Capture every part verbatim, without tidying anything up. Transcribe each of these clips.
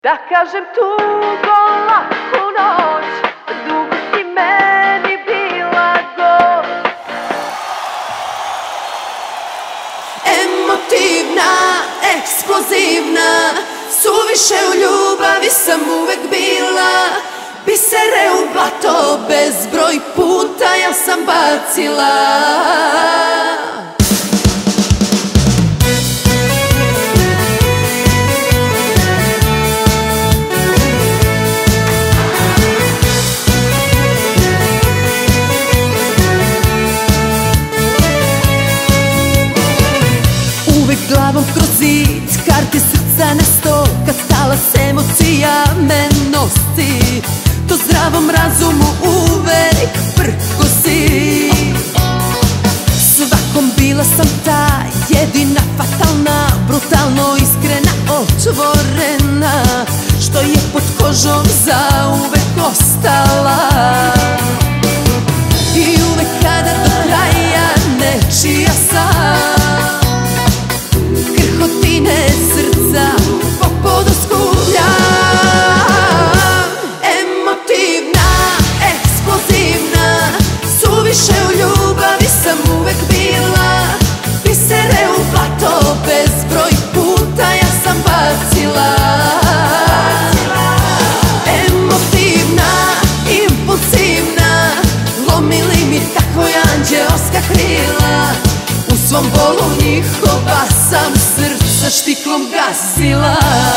Da kažem tugo laku noć, dugo si meni bila gost. Emotivna, eksplozivna, suviše u ljubavi sam uvek bila. Bisere u blato bezbroj puta ja sam bacila. Uvek glavom kroz zid, karte srca na sto, kad stala s emocija me nosi. To zdravom razumu uvek prkosi. Svakom bila sam ta jedina, fatalna, brutalno iskrena, otvorena, što je pod kožom zauvek ostala. I uvek kada do kraja nečija sam, krhotine srca po podosku ljam. Emotivna, eksplozivna, suviše u ljubavi sam uvek bila. Bisere u blato bezbroj puta ja sam bacila. Emotivna, impulsivna, lomili mi tako anđeoska krila. U svom bolu njihova sam srca štiklom gasila.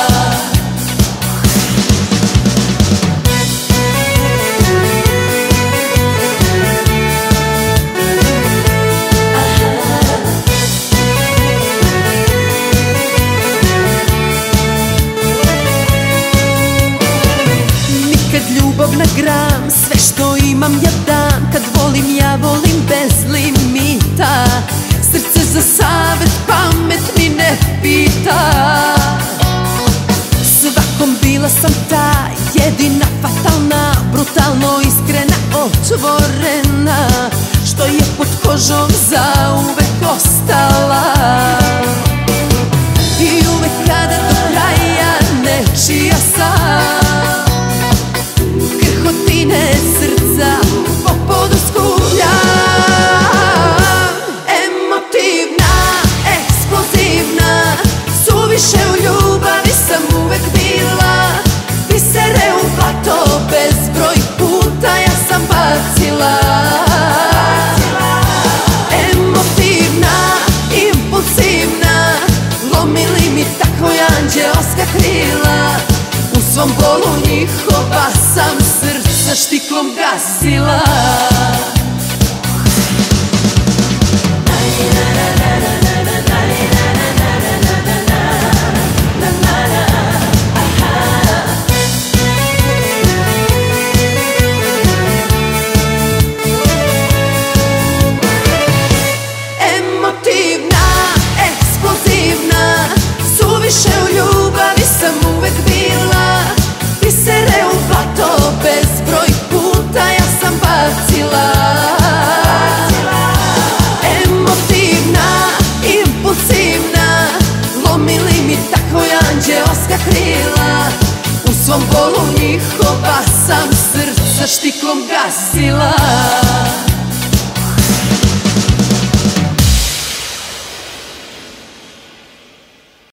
Nikad ljubav na gram, sve što imam ja dam. Kad volim ja volim bez limita, srce za savet, pamet mi ne pita. Svakom bila sam ta jedina, fatalna, brutalno iskrena, otvorena, što je pod kožom zauvek ostala. I uvek kada do kraja nečija sam, krhotine srca po podosku ljam. Emotivna, eksplozivna, suviše u ljubavi sam uvek bila. Bisere u blato bezbroj puta ja sam bacila. Emotivna, impulsivna, lomili mi tako anđeoska krila. U svom bolu njihova sam srca štiklom gasila. Emotivna, eksplozivna, suviše u ljubavi sam uvek bila. Bisere u blato bezbroj puta ja sam bacila. Emotivna, impulsivna, lomili mi tako anđeoska krila. U svom bolu njihova sam srca štiklom gasila.